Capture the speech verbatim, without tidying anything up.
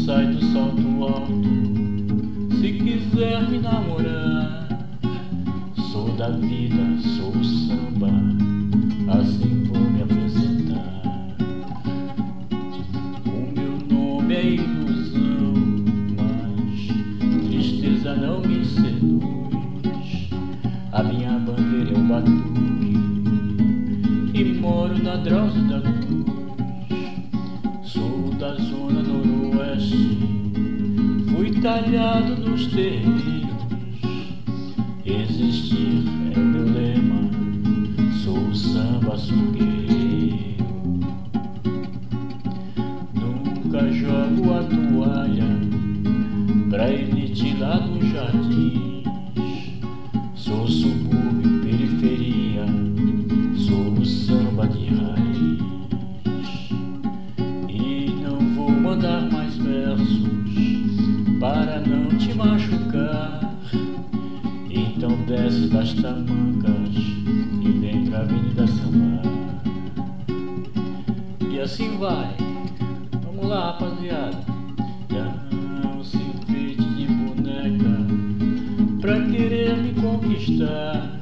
sai do salto alto. Se quiser me namorar, sou da vida, sou o samba, assim vou me apresentar. O meu nome é ilusão, mas tristeza não me seduz. A minha bandeira é um batuque e moro na Drauzio da Cruz. Sou da zona noroeste, fui talhado nos terreiros. Existir é meu lema, sou o samba, sou guerreiro. Nunca jogo a toalha pra elite lá nos jardins. Sou subúrbio, periferia, sou o samba de raiz. E não vou mandar mais versos para não te machucar. Então desce das tamancas e vem pra Avenida Sambar. E assim vai, vamos lá, rapaziada. Não se enfeite de boneca pra querer me conquistar.